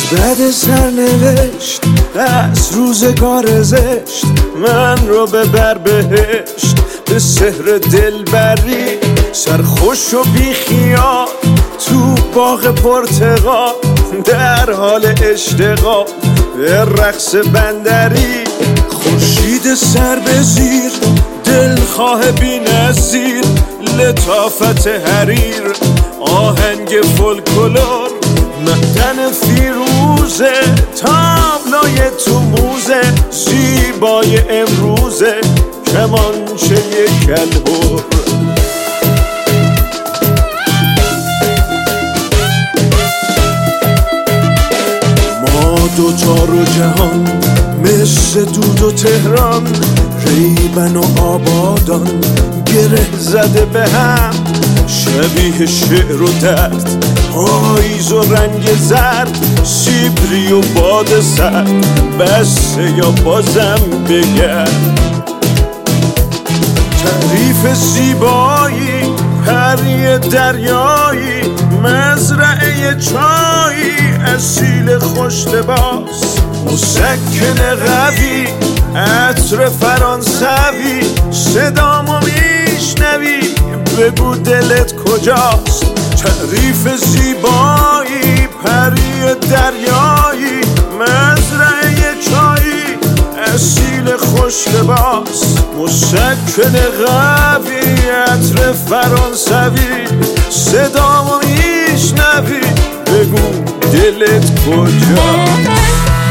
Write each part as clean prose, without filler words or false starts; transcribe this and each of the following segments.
بد سرنوشت از روزگار زشت من رو ببر بهشت به سحر دلبری، سرخوش و بیخیال تو باغ پرتقال، در حال اشتغال به رقص بندری. خورشید سر به زیر، دلخواه بی نظیر، لطافت حریر، آهنگ فولکلور، معدن فیروزه، تابلوی تو موزه، زیبای امروزه، کمانچه کلهر. ما دوتا رو جهان مثل دود و تهران، ریبن و آبادان گره زده به هم، شبیه شعر و درد، پاییز و رنگ زرد، سیبری و باد سرد، بسه یا بازم بگرد. تعریف زیبایی، پری دریایی، مزرعه چایی، اصیل خوش لباس، مسکن قوی، عطر فرانسوی، صدامو میشنوی بگو دلت کجاست. تعریف زیبایی، پری دریایی، مزرعه چایی، اصیل خوش لباس، مسکن قوی، عطر فرانسوی، صدامو میشنوی بگو دلت کجاست.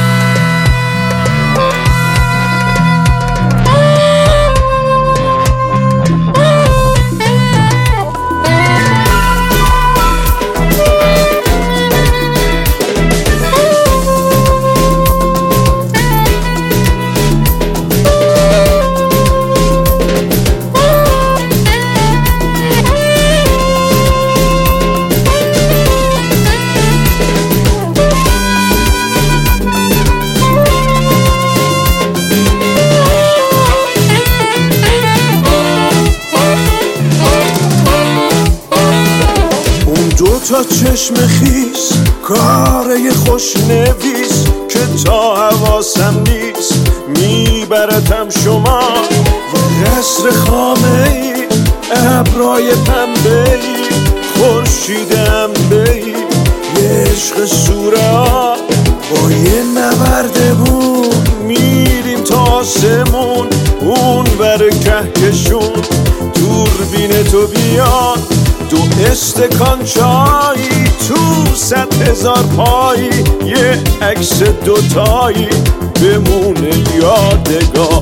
تا چشم خیس، کاره خوش نویس که تا حواسم نیست میبرتم شما. قصر خامه ای، ابرای پنبه ای، خورشید انبه ای، یه عشق سوره ها با یه نوردمون میریم تا آسمون، اون بر کهکشون. دوربین تو بیاد، دو استکان چایی، تو 100,000 پایی، یه عکس دوتایی بمونه یادگار.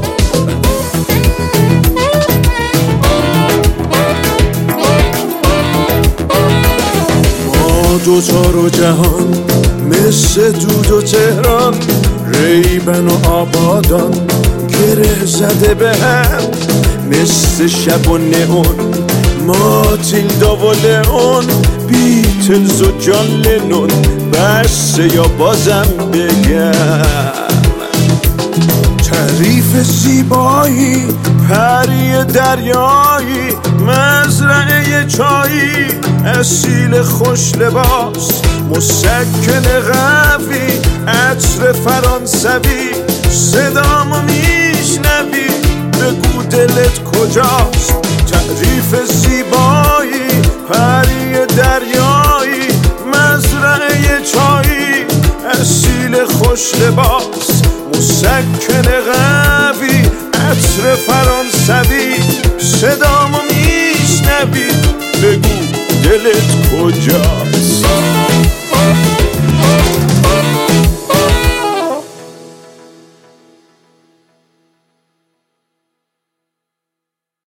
ما دوتا رو جهان مثل دود و تهران، ریبن و آبادان گره زده به هم، مثل شب و نئون، ماتیلدا و لئون، بیتلز و جان لنون، بسه یا بازم بگم. تعریف زیبایی، پری دریایی، مزرعه چایی، اصیل خوش لباس، مسکن قوی، عطر فرانسوی، صدامو میشنوی بگو دلت کجاست. تعریف زیبایی، پری دریایی، مزرعه چایی، اصیل خوش لباس، مسکن قوی، عطر فرانسوی، صدامو میشنوی بگو دلت کجاست.